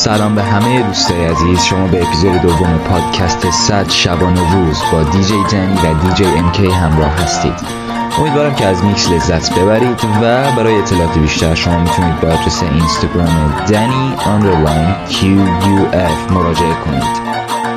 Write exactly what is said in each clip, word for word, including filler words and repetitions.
سلام به همه دوستای عزیز. شما به اپیزود دوم پادکست صد شبانه روز با دی جی دنی و دی جی ام کی همراه هستید. امیدوارم که از میکس لذت ببرید و برای اطلاعات بیشتر شما میتونید به آدرس اینستاگرام دنی آندرلاین کیو یو اف مراجعه کنید.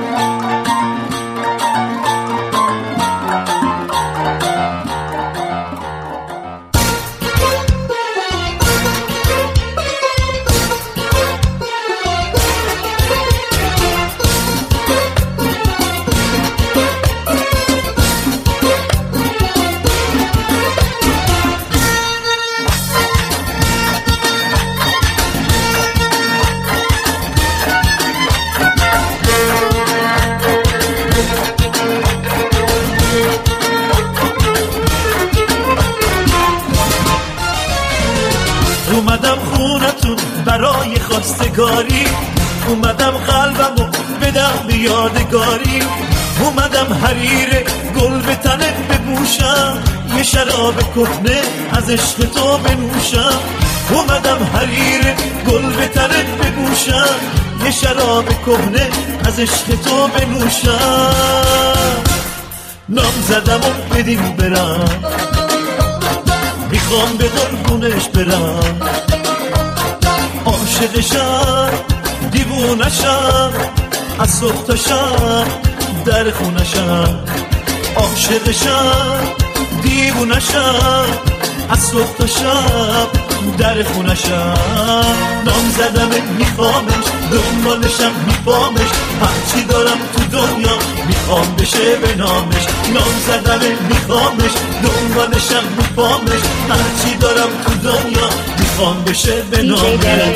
اومدم خونتون برای خواستگاری، اومدم قلبمو بدم به یادگاری، اومدم حریر گل به تنت بپوشم، یه شراب کهنه از عشق تو بنوشم. اومدم حریر گل به تنت بپوشم، یه شراب کهنه از عشق تو بنوشم. نام زدم و بدیم برم، میخوام به قربونش برم، عاشقشم دیوونشم، از صبح تا شب در خونشم. عاشقشم دیوونشم، از صبح تا شب در خونشم. نام زدم میخوامش، دنبالشم میپامش، هرچی دارم تو دنیا میخوام بشه به نامش. نام زدم میخوامش، دنبالشم میپامش، هرچی دارم تو دنیا میخوام بشه به نامش.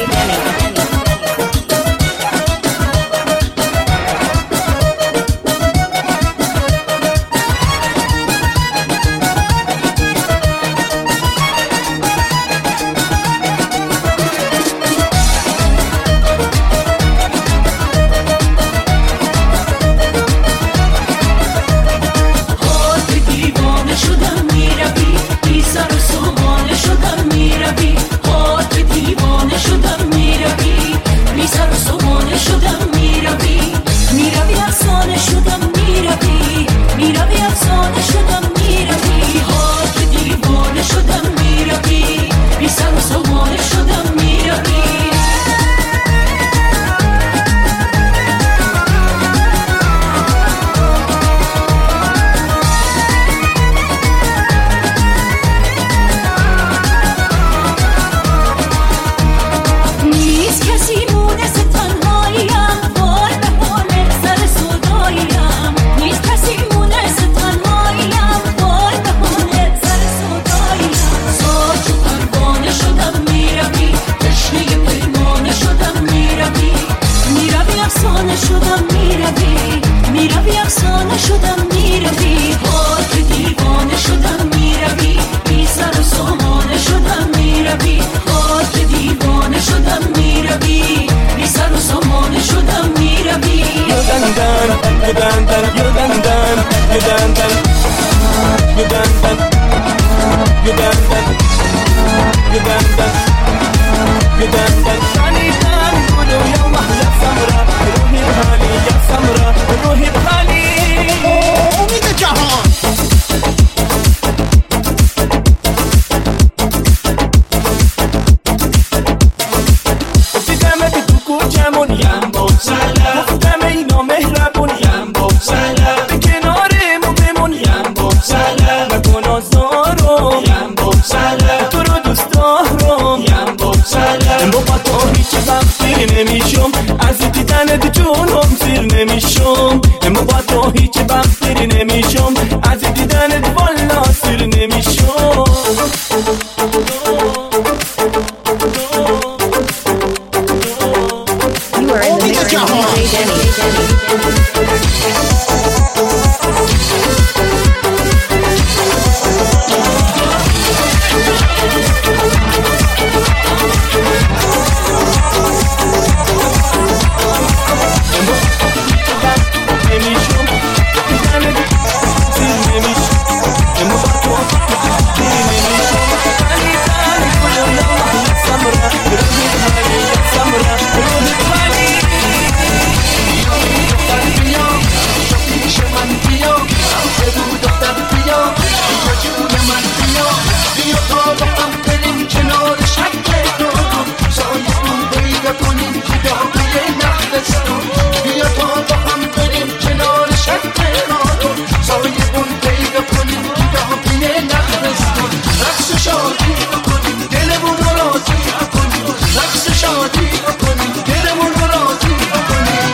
شادی بکنیم دلمون رو راضی بکنیم رقص شادی بکنیم دلمون رو راضی بکنیم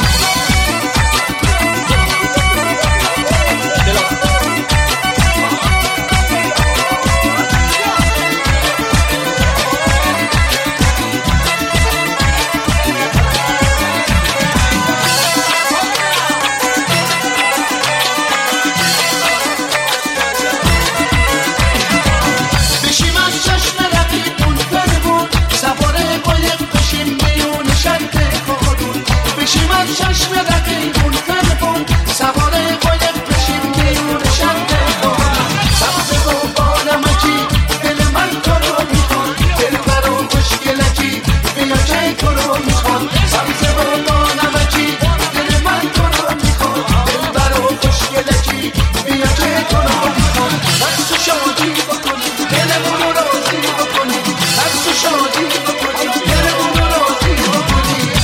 چشم رقیبون فرمون سواره قایق بشیم میون شد بخونم سبز و بانمکی دل من تو رو میخواد دل برون خوشگلکی بیا که تو رو میخواد سبز و بانمکی دل من تو رو میخواد دل برون خوشگلکی بیا که تو رو میخواد رقص و شادی بکنیم دلمون رو راضی بکنیم رقص و شادی بکنیم دلمون رو راضی بکنیم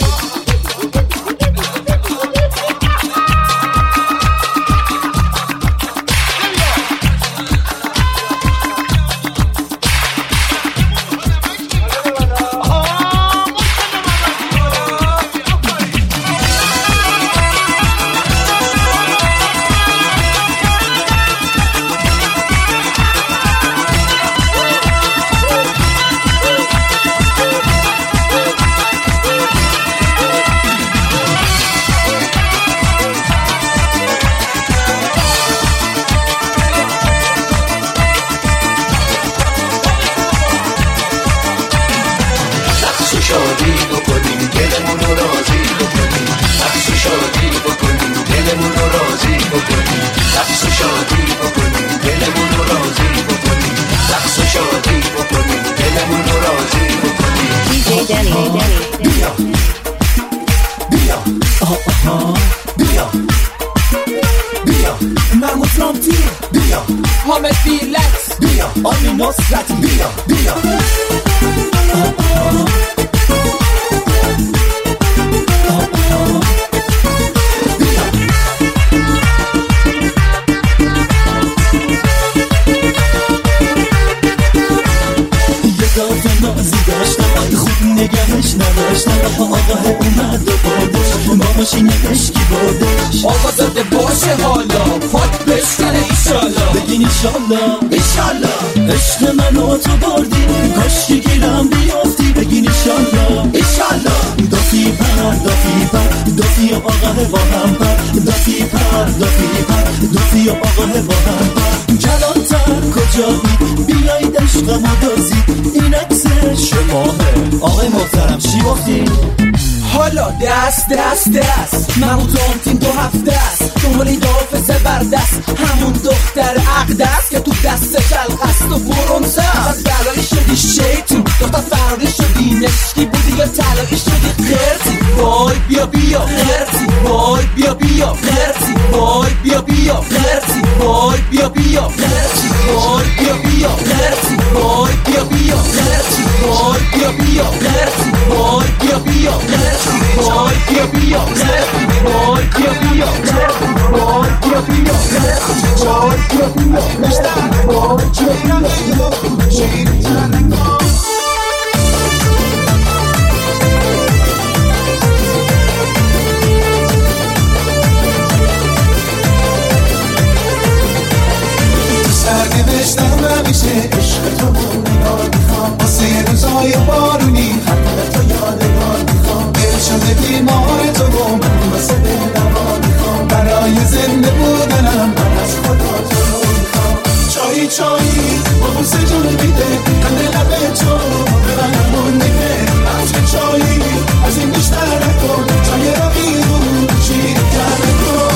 شادی بکنیم دلمون رو راضی بکنیم رقص و شادی بکنیم دلمون رو راضی بکنیم رقص و شادی بکنیم دلمون رو راضی بکنیم رقص و شادی بکنیم دلمون رو راضی بکنیم دی جی دنی بیا بیا آها بیا بیا محمود رامتی بیا حامد بیلکس بیا آمین نصرتی بیا بیا آها نگهش نداشتم آقاه اومد و بردش با ماشینش کی بردش آقا زده باشه حالا پاک بشکنه ایشالا بگین ایشالا ایشالا عشق من و تو بردی کاش که گیرم بیافتی بگین ایشالا ایشالا دافی پر دافی پر دافی آقاه با هم پر دافی پر دافی پر دافی آقاه با هم پر کلانتر کجایی بیایید عشقم و دازید این عکس شماهه آقای محترم چی گفتی؟ حالا دست دست دست محمود رامتین دو هفته است دنبالی دافزه بردست همون دختر عقدست که تو دست شلقست و برونزه از بلایی شدی شیطون دختر فرقی شدی مشکی بودی یا طلایی شدی خرتی وای بیا بیا خرتی وای بیا بیا خرتی وای بیا بیا خرتی وای بیا بیا خرتی وای بیا بیا خرتی وای بیا بیا خرتی وای بیا بیا خرتی وای بیا بیا خرتی وای بیا بیا خرتی وای بیا بیا خرتی وای بیا بیا خرتی وای بیا بیا خرتی وای بیا بیا سرنوشتم همیشه عشق تو بود نگاه میخوام واسه یه روزای بارونی خندت تو یادگار میخوام دل شده بیمار تو و من واسه دل دوا میخوام برای زنده بودنم من از خدا تو رو میخوام چایی چایی با بوسه جون میده کنده لبه تو ببنم اون میده از چایی از این بیشتر نکن چای رقی بود شیر کرده کن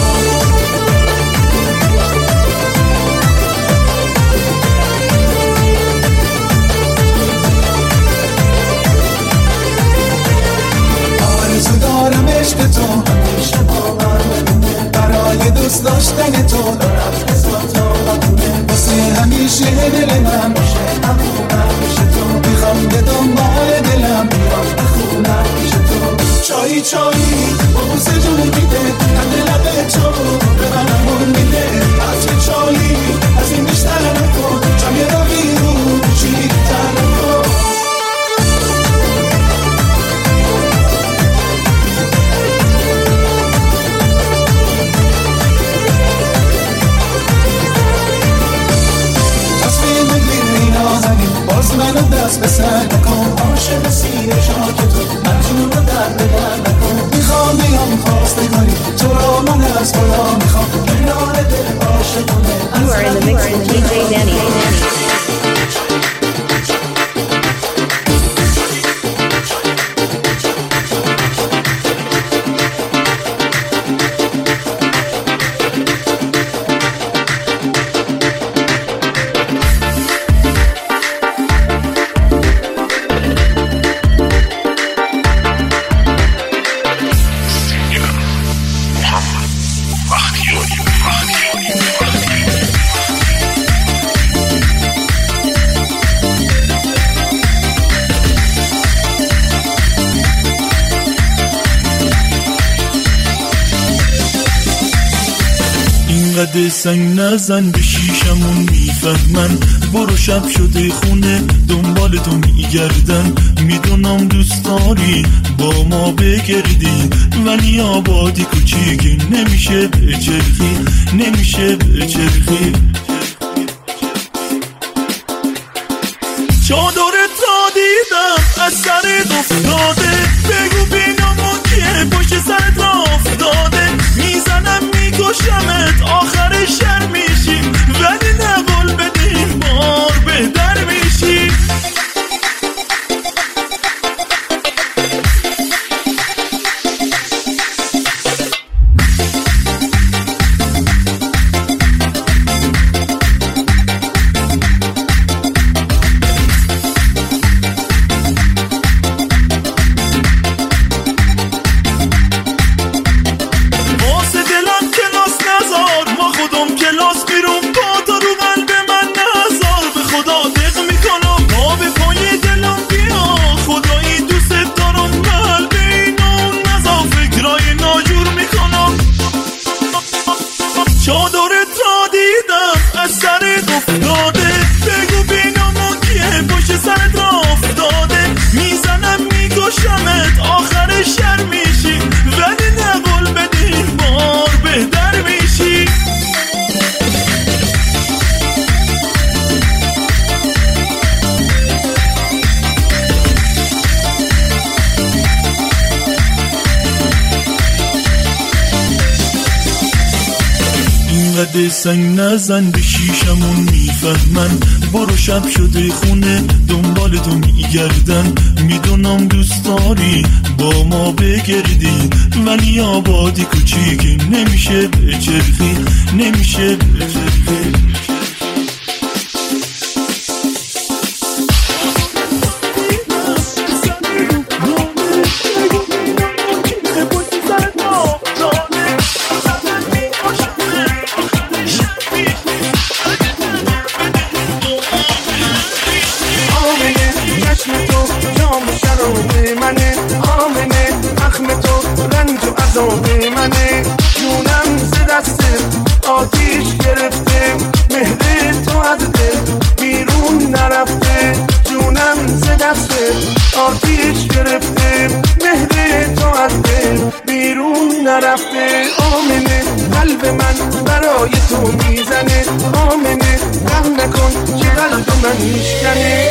آرزو دارم عشق تو همیشه باور بمونه برای دوست داشتن تو دارم حساب تو بمونه واسه همیشه دل من باشه همونم میشه تو میخوام به دنبال دلم بیام بخونم میشه تو چایی چایی با بوسه جون میده کنده لبه تو ببنم اون میده از چایی از این بیشتر نکن چای رو بیرون منو دست به سر نکن، عاشق سیر شاک تو من جون رو در بدر نکن. میخوام بیام خواستگاری تو را من از خدا میخوام، کنار دل عاشقونه. You are in the mix with دی جی Danny. اینقدر سنگ نزن به شیشمون میفهمن، برو شب شده خونه دنبال تو میگردن. میدونم دوست داری با ما بگردی، ولی آبادی کوچیکی نمیشه بچرخی، نمیشه بچرخی. چادرت را دیدم از سرت افتاده، بگو بینامون که پشت سرت را افتاده. میزنم میکشمت آخر شر میشی، ولی نقل بدیم بار به در میشی. اینقدر سنگ نزن به شیشمون میفهمن، برو شب شده خونه دنبال تو میگردن. میدونم دوست داری با ما بگردی، ولی آبادی کوچیکی نمیشه بچرخی، نمیشه بچرخی. آتیش گرفته مهر تو از دل بیرون نرفته، جونم ز دست آتیش گرفته مهر تو از دل بیرون نرفته. آمنه قلب من برای تو میزنه، آمنه غم نکن که قلب من میشکنه.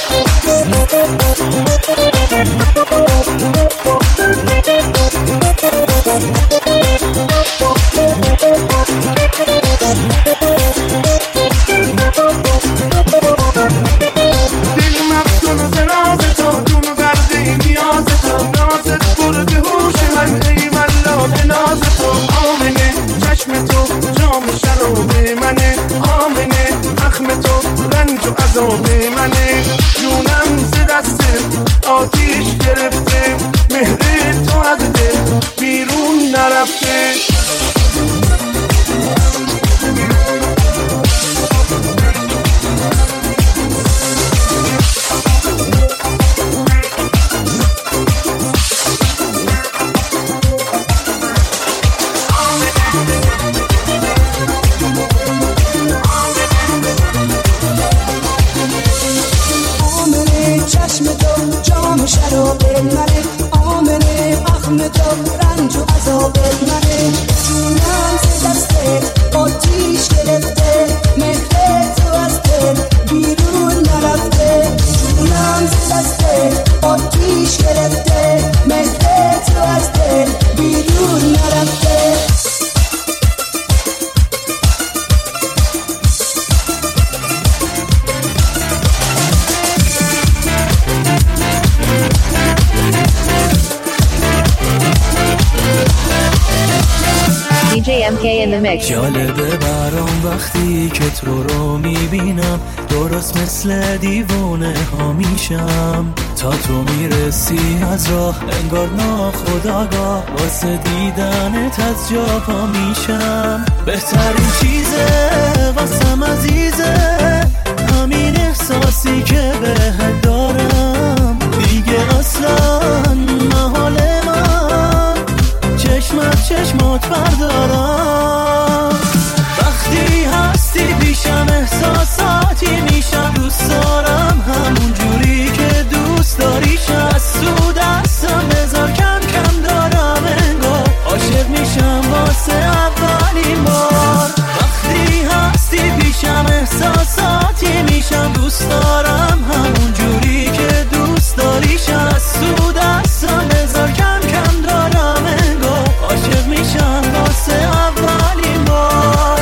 دل مفتون زراز تو جون برده نیاز تو، نازت برده هوش من ای والا به ناز تو. آمنه چشم تو جام شراب منه، آمنه اخم تو رنج و عذاب منه. جونم ز دست آتیش گرفته مهر تو از دل بیرون نرفته. شراب منه، آمنه اخم تو رنج و عذاب منه. جونم ز دست آتیش گرفته مهر تو از دل بیرون نرفته. ام کی in the mix. جالبه برام وقتی که تو رو میبینم درست مثل دیوونه ها میشم تا تو میرسی از راه انگار ناخودآگاه واسه دیدنت از جا پا میشم بهترین چیزه واسم عزیزه همین احساسی که بهت دارم دیگه اصلا محال من چشمت چشمات بردارم وقتی هستی پیشم احساساتی میشم دوست دارم همون جوری که دوست داریشم از تو دستم بذار کم کم دارم انگار عاشق میشم واسه اولین بار وقتی هستی پیشم احساساتی میشم دوست دارم همون جوری که دوست داریشم از تو دستم بذار کم کم دارم انگار عاشق میشم واسه اولین بار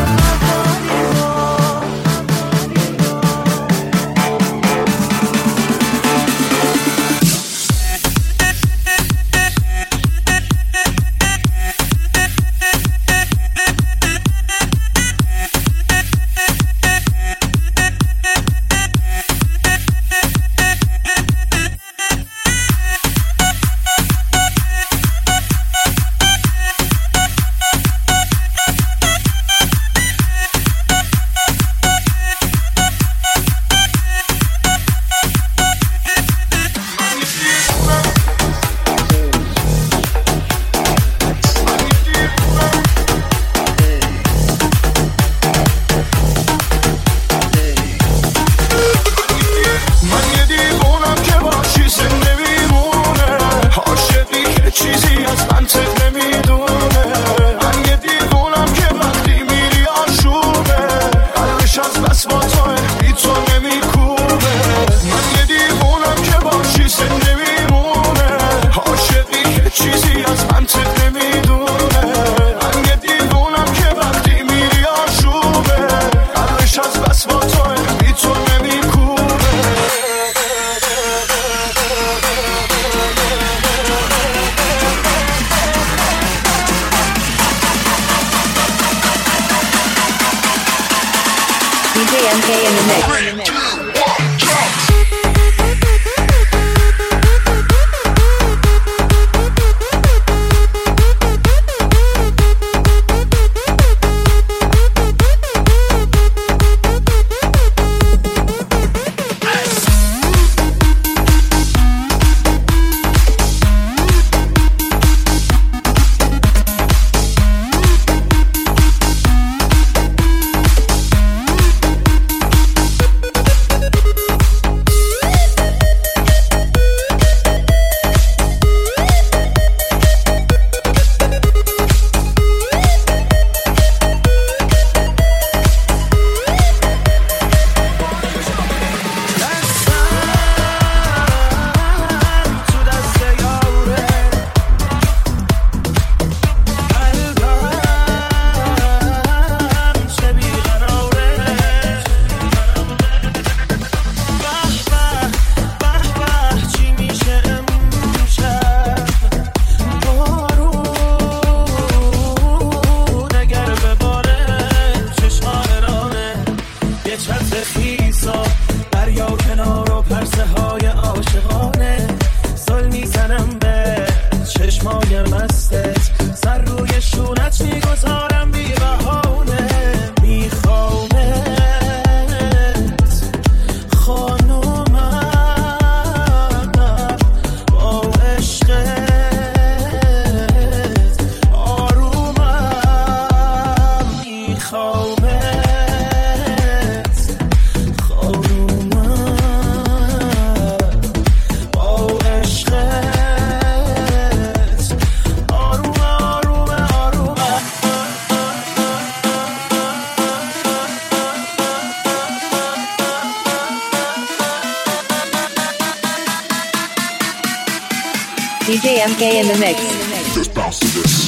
D J M K in the mix. D J M K in the mix. Just bounce to this.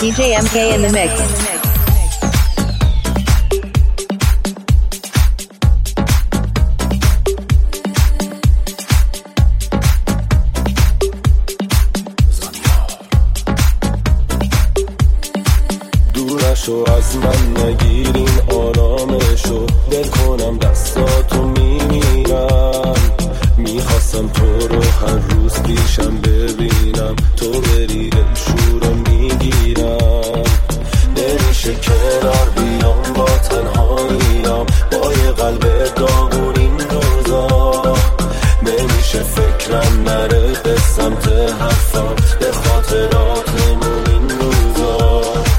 دی جی ام کی in the mix. دورشو از من نگیرین آرامشو دل کنم دستاتو میمیرم میخواستم تو رو هر روز پیشم ببینم تو بری دلشورو میگیرم نمیشه کنار بیام با تنهاییم با یه قلب داغون این روزا نمیشه فکرم نره به سمت حرفات به خاطراتمون این روزا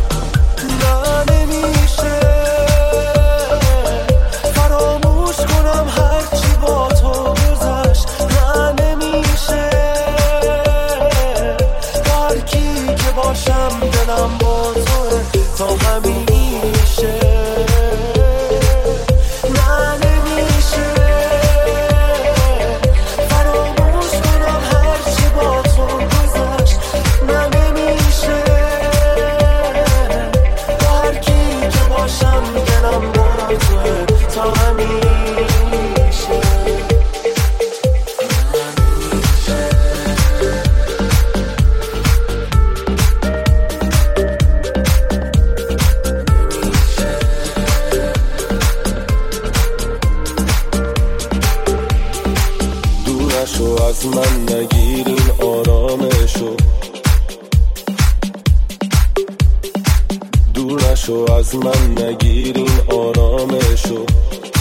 دلم با توه تا همیشه نه نمیشه فراموش کنم هرچی با تو گذشت نه نمیشه با هر کی که باشم دلم با توه تا همیشه از من نگیرین آرامشو دور نشو از من نگیرین آرامشو